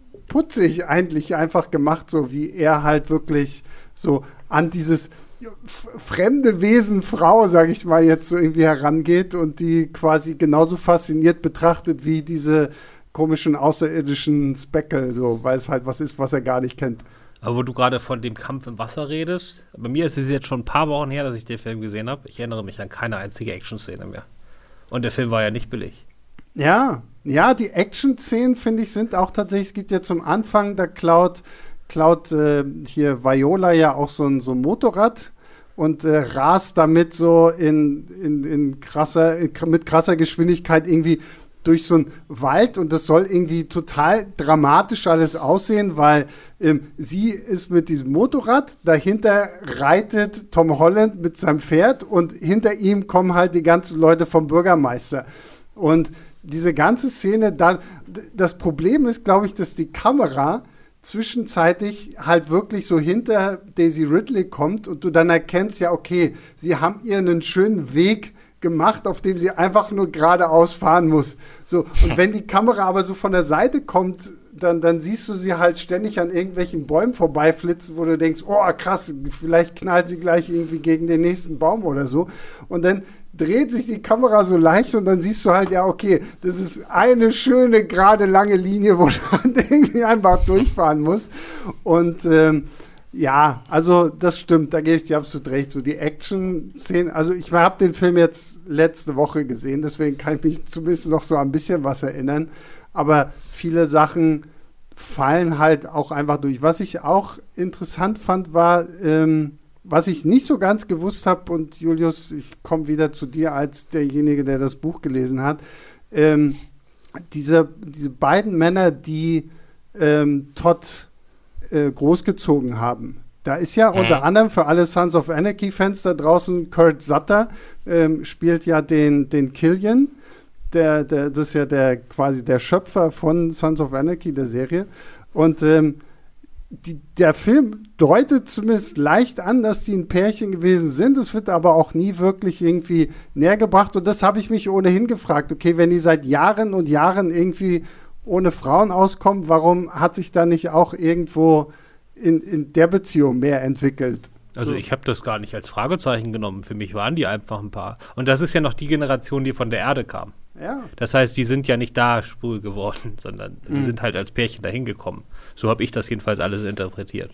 putzig eigentlich einfach gemacht, so wie er halt wirklich so an dieses f- fremde Wesen Frau, sage ich mal, jetzt so irgendwie herangeht und die quasi genauso fasziniert betrachtet wie diese komischen außerirdischen Speckle, so, weil es halt was ist, was er gar nicht kennt. Aber wo du gerade von dem Kampf im Wasser redest, bei mir ist es jetzt schon ein paar Wochen her, dass ich den Film gesehen habe. Ich erinnere mich an keine einzige Action-Szene mehr. Und der Film war ja nicht billig. Ja, ja, die Action-Szenen, finde ich, sind auch tatsächlich, es gibt ja zum Anfang, da klaut, klaut äh, hier Viola ja auch so ein, so ein Motorrad und äh, rast damit so in, in, in krasser, in, mit krasser Geschwindigkeit irgendwie durch so einen Wald und das soll irgendwie total dramatisch alles aussehen, weil ähm, sie ist mit diesem Motorrad, dahinter reitet Tom Holland mit seinem Pferd und hinter ihm kommen halt die ganzen Leute vom Bürgermeister. Und diese ganze Szene, dann, das Problem ist, glaube ich, dass die Kamera zwischenzeitlich halt wirklich so hinter Daisy Ridley kommt und du dann erkennst, ja, okay, sie haben ihr einen schönen Weg gemacht, auf dem sie einfach nur geradeaus fahren muss. So, und wenn die Kamera aber so von der Seite kommt, dann, dann siehst du sie halt ständig an irgendwelchen Bäumen vorbeiflitzen, wo du denkst, oh krass, vielleicht knallt sie gleich irgendwie gegen den nächsten Baum oder so. Und dann dreht sich die Kamera so leicht und dann siehst du halt, ja, okay, das ist eine schöne, gerade lange Linie, wo du dann irgendwie einfach durchfahren musst. Und ähm, ja, also das stimmt, da gebe ich dir absolut recht. So die Action-Szenen, also ich habe den Film jetzt letzte Woche gesehen, deswegen kann ich mich zumindest noch so ein bisschen was erinnern. Aber viele Sachen fallen halt auch einfach durch. Was ich auch interessant fand, war, ähm, was ich nicht so ganz gewusst habe, und Julius, ich komme wieder zu dir als derjenige, der das Buch gelesen hat, ähm, diese, diese beiden Männer, die ähm, Todd äh, großgezogen haben. Da ist ja mhm. unter anderem für alle Sons of Anarchy-Fans da draußen Kurt Sutter, ähm, spielt ja den, den Killian. Der, der, das ist ja der quasi der Schöpfer von Sons of Anarchy, der Serie. Und ähm, die, der Film deutet zumindest leicht an, dass die ein Pärchen gewesen sind. Es wird aber auch nie wirklich irgendwie näher gebracht. Und das habe ich mich ohnehin gefragt. Okay, wenn die seit Jahren und Jahren irgendwie ohne Frauen auskommen, warum hat sich da nicht auch irgendwo in, in der Beziehung mehr entwickelt? Also ich habe das gar nicht als Fragezeichen genommen. Für mich waren die einfach ein Paar. Und das ist ja noch die Generation, die von der Erde kam. Ja. Das heißt, die sind ja nicht da schwul geworden, sondern mhm. die sind halt als Pärchen dahin gekommen. So habe ich das jedenfalls alles interpretiert.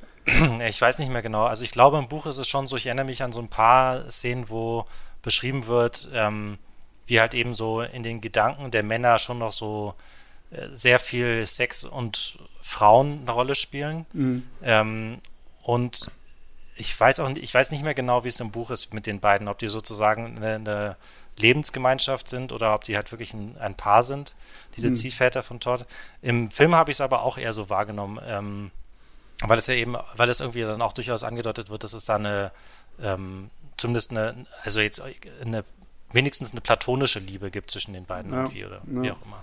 Ich weiß nicht mehr genau. Also ich glaube, im Buch ist es schon so, ich erinnere mich an so ein paar Szenen, wo beschrieben wird, ähm, wie halt eben so in den Gedanken der Männer schon noch so äh, sehr viel Sex und Frauen eine Rolle spielen. Mhm. Ähm, und ich weiß auch nicht, ich weiß nicht mehr genau, wie es im Buch ist mit den beiden, ob die sozusagen eine, eine Lebensgemeinschaft sind oder ob die halt wirklich ein, ein Paar sind, diese mhm. Ziehväter von Todd. Im Film habe ich es aber auch eher so wahrgenommen, ähm, weil es ja eben, weil es irgendwie dann auch durchaus angedeutet wird, dass es da eine, ähm, zumindest eine, also jetzt eine, wenigstens eine platonische Liebe gibt zwischen den beiden ja, irgendwie oder ja. wie auch immer.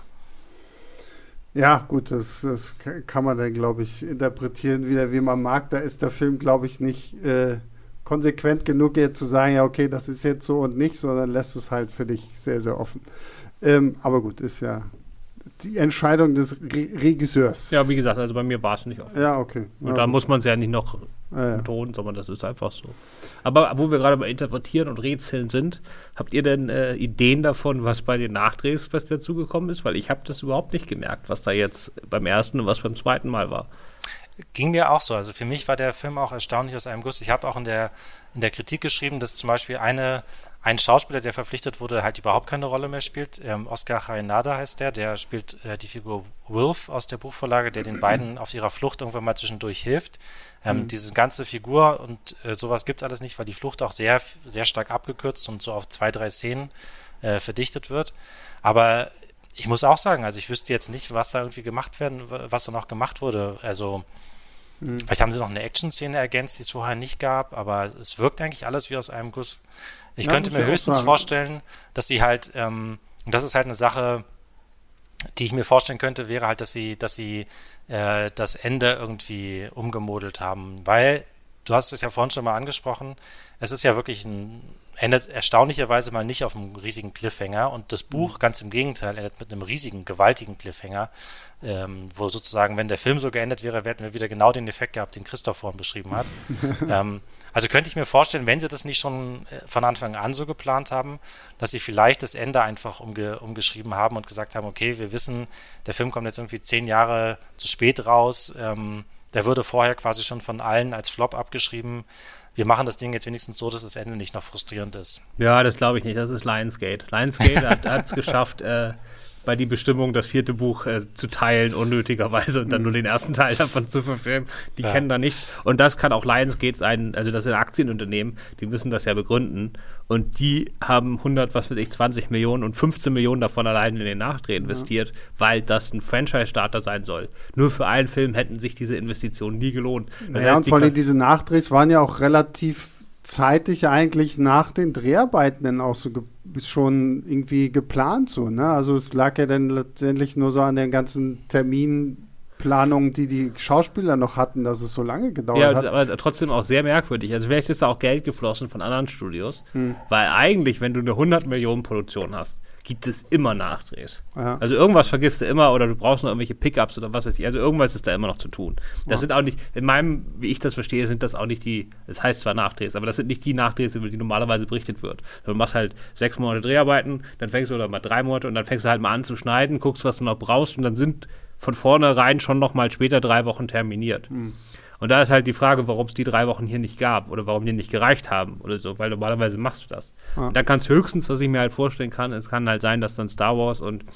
Ja, gut, das, das kann man dann, glaube ich, interpretieren, wieder wie man mag. Da ist der Film, glaube ich, nicht äh, konsequent genug, jetzt zu sagen, ja, okay, das ist jetzt so und nicht, sondern lässt es halt für dich sehr, sehr offen. Ähm, aber gut, ist ja die Entscheidung des Re- Regisseurs. Ja, wie gesagt, also bei mir war es nicht offen. Ja, okay. Und ja, da gut. muss man es ja nicht noch Ja, betonen, sondern das ist einfach so. Aber wo wir gerade bei Interpretieren und Rätseln sind, habt ihr denn äh, Ideen davon, was bei den Nachdrehs was dazugekommen ist? Weil ich habe das überhaupt nicht gemerkt, was da jetzt beim ersten und was beim zweiten Mal war. Ging mir auch so. Also für mich war der Film auch erstaunlich aus einem Guss. Ich habe auch in der, in der Kritik geschrieben, dass zum Beispiel eine, ein Schauspieler, der verpflichtet wurde, halt überhaupt keine Rolle mehr spielt. Ähm, Oscar Jaenada heißt der. Der spielt äh, die Figur Wilf aus der Buchvorlage, der den beiden auf ihrer Flucht irgendwann mal zwischendurch hilft. Ähm, mhm. Diese ganze Figur und äh, sowas gibt es alles nicht, weil die Flucht auch sehr, sehr stark abgekürzt und so auf zwei, drei Szenen äh, verdichtet wird. Aber ich muss auch sagen, also ich wüsste jetzt nicht, was da irgendwie gemacht werden, was da noch gemacht wurde. Also mhm. vielleicht haben sie noch eine Action-Szene ergänzt, die es vorher nicht gab, aber es wirkt eigentlich alles wie aus einem Guss. Ich ja, könnte mir höchstens vorstellen, dass sie halt, ähm, und das ist halt eine Sache, die ich mir vorstellen könnte, wäre halt, dass sie, dass sie äh, das Ende irgendwie umgemodelt haben, weil, du hast es ja vorhin schon mal angesprochen, es ist ja wirklich ein endet erstaunlicherweise mal nicht auf einem riesigen Cliffhanger und das Buch, ganz im Gegenteil, endet mit einem riesigen, gewaltigen Cliffhanger, ähm, wo sozusagen, wenn der Film so geendet wäre, hätten wir wieder genau den Effekt gehabt, den Christoph vorhin beschrieben hat. ähm, also könnte ich mir vorstellen, wenn sie das nicht schon von Anfang an so geplant haben, dass sie vielleicht das Ende einfach umge umgeschrieben haben und gesagt haben, okay, wir wissen, der Film kommt jetzt irgendwie zehn Jahre zu spät raus, ähm, der wurde vorher quasi schon von allen als Flop abgeschrieben. Wir machen das Ding jetzt wenigstens so, dass das Ende nicht noch frustrierend ist. Ja, das glaube ich nicht. Das ist Lionsgate. Lionsgate hat es geschafft, äh, bei die Bestimmung, das vierte Buch äh, zu teilen, unnötigerweise, und dann nur den ersten Teil davon zu verfilmen. Die ja. kennen da nichts. Und das kann auch Lionsgate sein, also das sind Aktienunternehmen, die müssen das ja begründen. Und die haben hundert, was weiß ich, zwanzig Millionen und fünfzehn Millionen davon allein in den Nachdreh investiert, ja. weil das ein Franchise-Starter sein soll. Nur für einen Film hätten sich diese Investitionen nie gelohnt. Das naja, heißt, und vor allem diese Nachdrehs waren ja auch relativ zeitig eigentlich nach den Dreharbeiten dann auch so ge- schon irgendwie geplant so, ne? Also es lag ja dann letztendlich nur so an den ganzen Terminplanungen, die die Schauspieler noch hatten, dass es so lange gedauert ja, hat. Ja, aber trotzdem auch sehr merkwürdig. Also vielleicht ist da auch Geld geflossen von anderen Studios, hm. weil eigentlich, wenn du eine hundert Millionen Produktion hast, gibt es immer Nachdrehs. Ja. Also irgendwas vergisst du immer oder du brauchst noch irgendwelche Pickups oder was weiß ich. Also irgendwas ist da immer noch zu tun. Das ja. sind auch nicht, in meinem, wie ich das verstehe, sind das auch nicht die, das heißt zwar Nachdrehs, aber das sind nicht die Nachdrehs, über die normalerweise berichtet wird. Du machst halt sechs Monate Dreharbeiten, dann fängst du, oder mal drei Monate und dann fängst du halt mal an zu schneiden, guckst, was du noch brauchst und dann sind von vornherein schon noch mal später drei Wochen terminiert. Mhm. Und da ist halt die Frage, warum es die drei Wochen hier nicht gab oder warum die nicht gereicht haben oder so, weil normalerweise machst du das. Ja. Da kann es höchstens, was ich mir halt vorstellen kann, es kann halt sein, dass dann Star Wars und,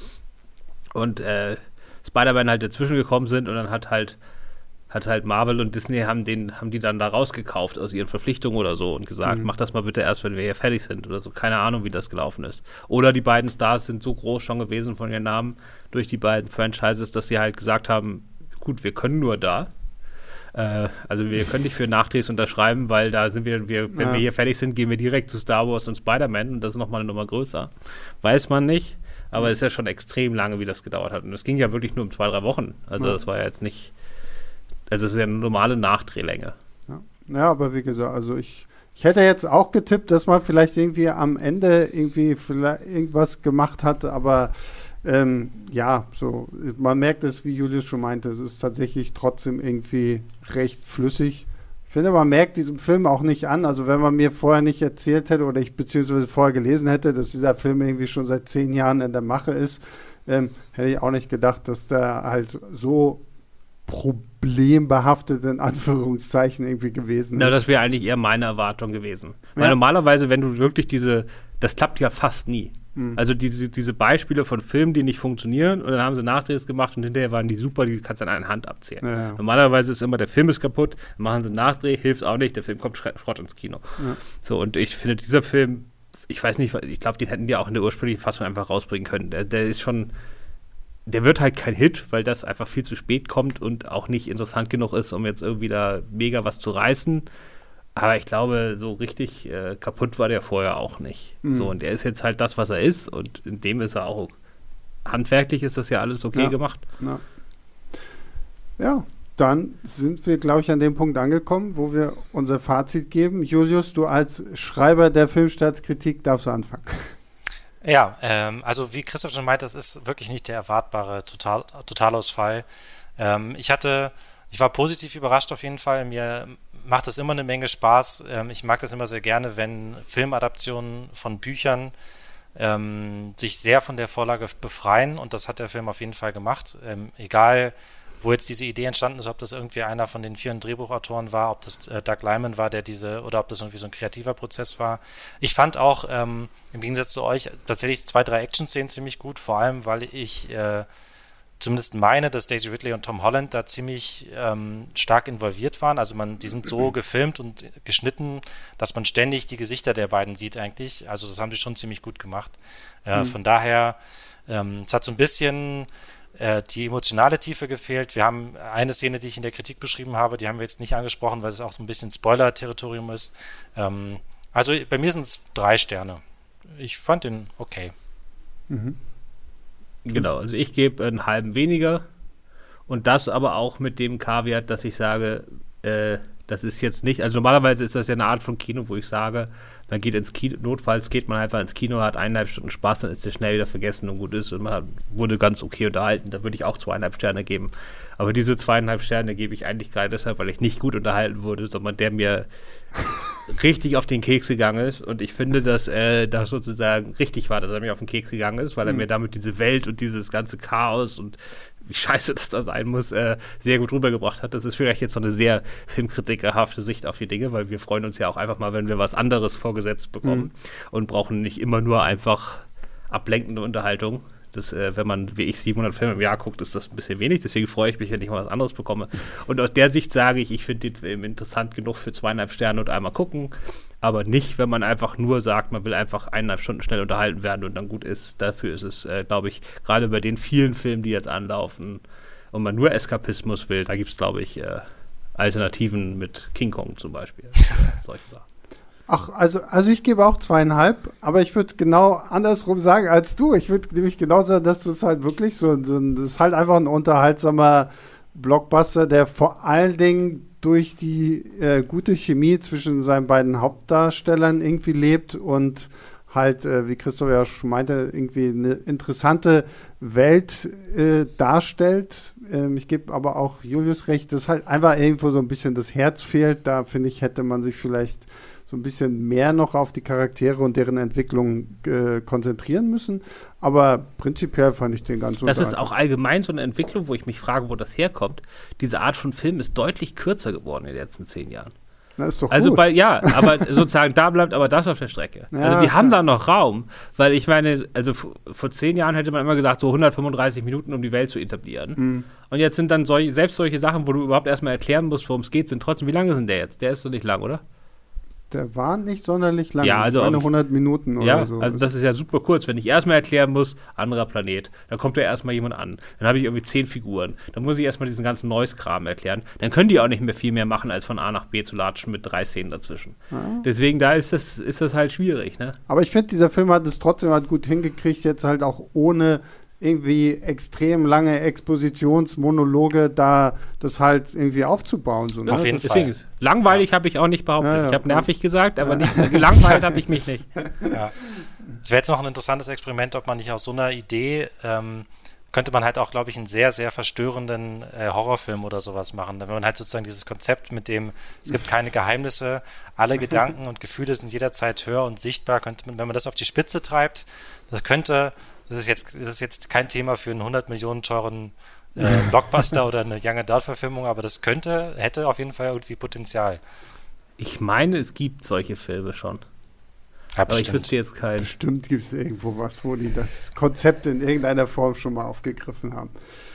und äh, Spider-Man halt dazwischen gekommen sind und dann hat halt, hat halt Marvel und Disney haben, den, haben die dann da rausgekauft aus ihren Verpflichtungen oder so und gesagt, mhm. mach das mal bitte erst, wenn wir hier fertig sind oder so. Keine Ahnung, wie das gelaufen ist. Oder die beiden Stars sind so groß schon gewesen von ihren Namen durch die beiden Franchises, dass sie halt gesagt haben, gut, wir können nur da. Also wir können nicht für Nachdrehs unterschreiben, weil da sind wir, wir wenn ja. wir hier fertig sind, gehen wir direkt zu Star Wars und Spider-Man und das ist nochmal eine Nummer größer. Weiß man nicht, aber es ist ja schon extrem lange, wie das gedauert hat. Und es ging ja wirklich nur um zwei, drei Wochen. Also ja. das war ja jetzt nicht, also es ist ja eine normale Nachdrehlänge. Ja, ja aber wie gesagt, also ich, ich hätte jetzt auch getippt, dass man vielleicht irgendwie am Ende irgendwie vielleicht irgendwas gemacht hat, aber Ähm, ja, so, man merkt es, wie Julius schon meinte, es ist tatsächlich trotzdem irgendwie recht flüssig. Ich finde, man merkt diesem Film auch nicht an, also wenn man mir vorher nicht erzählt hätte oder ich beziehungsweise vorher gelesen hätte, dass dieser Film irgendwie schon seit zehn Jahren in der Mache ist, ähm, hätte ich auch nicht gedacht, dass der halt so problembehaftet in Anführungszeichen irgendwie gewesen ist. Ja, das wäre eigentlich eher meine Erwartung gewesen. Weil ja. normalerweise, wenn du wirklich diese, das klappt ja fast nie. Also diese, diese Beispiele von Filmen, die nicht funktionieren und dann haben sie Nachdrehs gemacht und hinterher waren die super, die kannst du an einer Hand abzählen. Ja, ja. Normalerweise ist immer, der Film ist kaputt, dann machen sie einen Nachdreh, hilft auch nicht, der Film kommt Schrott ins Kino. Ja. So, und ich finde, dieser Film, ich weiß nicht, ich glaube, den hätten die auch in der ursprünglichen Fassung einfach rausbringen können. Der, der ist schon, der wird halt kein Hit, weil das einfach viel zu spät kommt und auch nicht interessant genug ist, um jetzt irgendwie da mega was zu reißen. Aber ich glaube, so richtig äh, kaputt war der vorher auch nicht. Mhm. So, und er ist jetzt halt das, was er ist. Und in dem ist er auch, handwerklich ist das ja alles okay ja. gemacht. Ja. ja, Dann sind wir, glaube ich, an dem Punkt angekommen, wo wir unser Fazit geben. Julius, du als Schreiber der Filmstartskritik darfst anfangen. Ja, ähm, also wie Christoph schon meinte, das ist wirklich nicht der erwartbare Total, Totalausfall. Ähm, ich hatte, ich war positiv überrascht auf jeden Fall. Mir macht das immer eine Menge Spaß. Ähm, ich mag das immer sehr gerne, wenn Filmadaptionen von Büchern ähm, sich sehr von der Vorlage befreien, und das hat der Film auf jeden Fall gemacht. Ähm, egal, wo jetzt diese Idee entstanden ist, ob das irgendwie einer von den vier Drehbuchautoren war, ob das äh, Doug Liman war, der diese, oder ob das irgendwie so ein kreativer Prozess war. Ich fand auch, ähm, im Gegensatz zu euch, tatsächlich zwei, drei Action-Szenen ziemlich gut, vor allem, weil ich äh, zumindest meine, dass Daisy Ridley und Tom Holland da ziemlich ähm, stark involviert waren. Also man, die sind so gefilmt und geschnitten, dass man ständig die Gesichter der beiden sieht eigentlich. Also das haben sie schon ziemlich gut gemacht. Äh, mhm. Von daher, ähm, es hat so ein bisschen die emotionale Tiefe gefehlt. Wir haben eine Szene, die ich in der Kritik beschrieben habe, die haben wir jetzt nicht angesprochen, weil es auch so ein bisschen Spoiler-Territorium ist. Ähm, also bei mir sind es drei Sterne. Ich fand den okay. Mhm. Genau, also ich gebe einen halben weniger, und das aber auch mit dem Kaviar, dass ich sage, äh, das ist jetzt nicht, also normalerweise ist das ja eine Art von Kino, wo ich sage, man geht ins Kino, notfalls geht man einfach ins Kino, hat eineinhalb Stunden Spaß, dann ist der schnell wieder vergessen und gut ist, und man hat, wurde ganz okay unterhalten. Da würde ich auch zweieinhalb Sterne geben. Aber diese zweieinhalb Sterne gebe ich eigentlich gerade deshalb, weil ich nicht gut unterhalten wurde, sondern der mir richtig auf den Keks gegangen ist, und ich finde, dass äh, das sozusagen richtig war, dass er mir auf den Keks gegangen ist, weil er mhm. mir damit diese Welt und dieses ganze Chaos und wie scheiße das da sein muss, äh, sehr gut rübergebracht hat. Das ist vielleicht jetzt so eine sehr filmkritikerhafte Sicht auf die Dinge, weil wir freuen uns ja auch einfach mal, wenn wir was anderes vorgesetzt bekommen mhm. und brauchen nicht immer nur einfach ablenkende Unterhaltung. Das, äh, wenn man, wie ich, siebenhundert Filme im Jahr guckt, ist das ein bisschen wenig. Deswegen freue ich mich, wenn ich mal was anderes bekomme. Und aus der Sicht sage ich, ich finde den Film interessant genug für zweieinhalb Sterne und einmal gucken. Aber nicht, wenn man einfach nur sagt, man will einfach eineinhalb Stunden schnell unterhalten werden und dann gut ist. Dafür ist es, äh, glaube ich, gerade bei den vielen Filmen, die jetzt anlaufen und man nur Eskapismus will, da gibt es, glaube ich, äh, Alternativen mit King Kong zum Beispiel. Solche Sachen. Ach, also, also ich gebe auch zweieinhalb, aber ich würde genau andersrum sagen als du. Ich würde nämlich genau sagen, dass du es halt wirklich so, so das ist halt einfach ein unterhaltsamer Blockbuster, der vor allen Dingen durch die äh, gute Chemie zwischen seinen beiden Hauptdarstellern irgendwie lebt und halt, äh, wie Christoph ja schon meinte, irgendwie eine interessante Welt äh, darstellt. Ähm, ich gebe aber auch Julius recht, dass halt einfach irgendwo so ein bisschen das Herz fehlt. Da, finde ich, hätte man sich vielleicht so ein bisschen mehr noch auf die Charaktere und deren Entwicklung äh, konzentrieren müssen. Aber prinzipiell fand ich den ganz Das ist auch allgemein so eine Entwicklung, wo ich mich frage, wo das herkommt. Diese Art von Film ist deutlich kürzer geworden in den letzten zehn Jahren. Na, ist doch also gut. Bei, ja, aber sozusagen da bleibt aber das auf der Strecke. Ja, also die haben da noch Raum, weil ich meine, also f- vor zehn Jahren hätte man immer gesagt, so hundertfünfunddreißig Minuten, um die Welt zu etablieren. Mhm. Und jetzt sind dann solche, selbst solche Sachen, wo du überhaupt erstmal erklären musst, worum es geht, sind trotzdem, wie lange ist denn der jetzt? Der ist doch nicht lang, oder? Der war nicht sonderlich lang. Ja, also eine hundert Minuten oder ja, so. Also das ist ja super kurz. Wenn ich erstmal erklären muss, anderer Planet, dann kommt ja erstmal jemand an. Dann habe ich irgendwie zehn Figuren. Dann muss ich erstmal diesen ganzen Noise-Kram erklären. Dann können die auch nicht mehr viel mehr machen, als von A nach B zu latschen mit drei Szenen dazwischen. Ja. Deswegen, da ist das, ist das halt schwierig, ne? Aber ich finde, dieser Film hat es trotzdem halt gut hingekriegt, jetzt halt auch ohne irgendwie extrem lange Expositionsmonologe da das halt irgendwie aufzubauen. So, ne? Auf jeden das, Fall. Ist, langweilig ja. habe ich auch nicht behauptet. Ja, ja, ich habe nervig ja. gesagt, aber nicht, gelangweilt habe ich mich nicht. Ja. Es wäre jetzt noch ein interessantes Experiment, ob man nicht aus so einer Idee ähm, könnte man halt auch, glaube ich, einen sehr, sehr verstörenden äh, Horrorfilm oder sowas machen. Wenn man halt sozusagen dieses Konzept mit dem, es gibt keine Geheimnisse, alle Gedanken und Gefühle sind jederzeit hör- und sichtbar, könnte man, wenn man das auf die Spitze treibt, das könnte Das ist jetzt, das ist jetzt kein Thema für einen hundert Millionen teuren äh, Blockbuster oder eine Young Adult-Verfilmung, aber das könnte, hätte auf jeden Fall irgendwie Potenzial. Ich meine, es gibt solche Filme schon. Ja, aber ich wüsste jetzt keinen. Bestimmt gibt es irgendwo was, wo die das Konzept in irgendeiner Form schon mal aufgegriffen haben.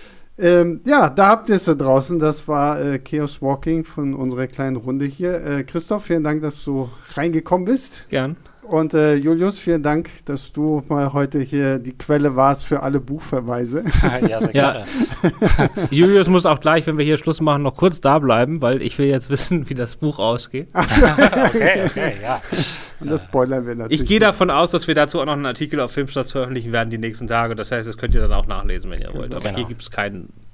Ähm, ja, da habt ihr es da draußen. Das war äh, Chaos Walking von unserer kleinen Runde hier. Äh, Christoph, vielen Dank, dass du reingekommen bist. Gern. Und äh, Julius, vielen Dank, dass du mal heute hier die Quelle warst für alle Buchverweise. Ja, sehr gerne. Ja. Julius muss auch gleich, wenn wir hier Schluss machen, noch kurz da bleiben, weil ich will jetzt wissen, wie das Buch ausgeht. Okay, okay, ja. Und das spoilern wir natürlich. Ich gehe davon aus, dass wir dazu auch noch einen Artikel auf Filmstarts veröffentlichen werden die nächsten Tage. Das heißt, das könnt ihr dann auch nachlesen, wenn ihr wollt. Aber genau. hier gibt es keinen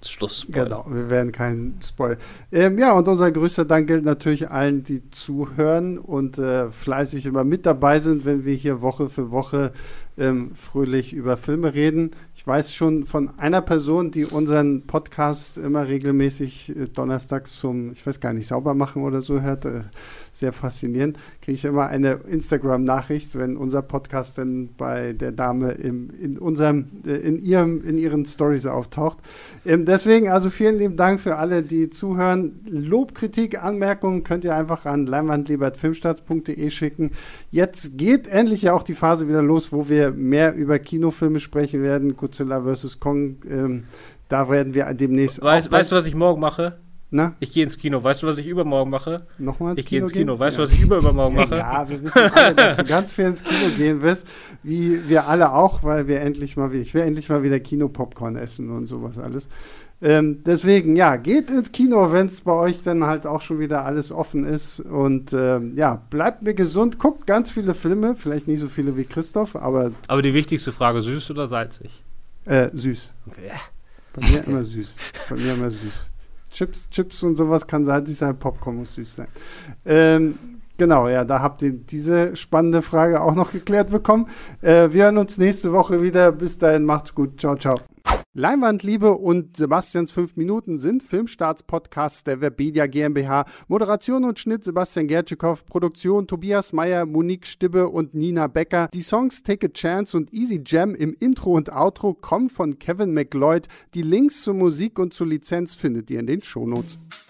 Schluss. Genau, wir werden keinen Spoil. Ähm, ja, und unser größter Dank gilt natürlich allen, die zuhören und äh, fleißig immer mit dabei sind, wenn wir hier Woche für Woche ähm, fröhlich über Filme reden. Ich weiß schon von einer Person, die unseren Podcast immer regelmäßig äh, donnerstags zum, ich weiß gar nicht, sauber machen oder so hört. Äh, sehr faszinierend. Kriege ich immer eine Instagram-Nachricht, wenn unser Podcast dann bei der Dame im, in unserem, äh, in ihrem, in ihren Stories auftaucht. Ähm, deswegen also vielen lieben Dank für alle, die zuhören. Lob, Kritik, Anmerkungen könnt ihr einfach an leinwandliebe at filmstarts punkt de schicken. Jetzt geht endlich ja auch die Phase wieder los, wo wir mehr über Kinofilme sprechen werden. Godzilla versus. Kong, ähm, da werden wir demnächst Weißt, weißt du, was ich morgen mache? Na? Ich gehe ins Kino. Weißt du, was ich übermorgen mache? Nochmal ins ich gehe Kino ins Kino. gehen? Weißt du, Ja. was ich übermorgen mache? Ja, wir wissen alle, dass du ganz viel ins Kino gehen wirst, wie wir alle auch, weil wir endlich mal wieder, ich will endlich mal wieder Kino-Popcorn essen und sowas alles. Ähm, deswegen, ja, geht ins Kino, wenn es bei euch dann halt auch schon wieder alles offen ist und ähm, ja, bleibt mir gesund, guckt ganz viele Filme, vielleicht nicht so viele wie Christoph, aber Aber die wichtigste Frage, süß oder salzig? äh, süß. Okay. Bei mir immer süß. Bei mir immer süß. Chips, Chips und sowas kann salzig sein, Popcorn muss süß sein. Ähm, genau, ja, da habt ihr diese spannende Frage auch noch geklärt bekommen. Äh, wir hören uns nächste Woche wieder. Bis dahin, macht's gut. Ciao, ciao. Leinwandliebe und Sebastians fünf Minuten sind Filmstarts-Podcasts der Webedia GmbH. Moderation und Schnitt Sebastian Gertschikow, Produktion Tobias Meyer, Monique Stibbe und Nina Becker. Die Songs Take a Chance und Easy Jam im Intro und Outro kommen von Kevin MacLeod. Die Links zur Musik und zur Lizenz findet ihr in den Shownotes.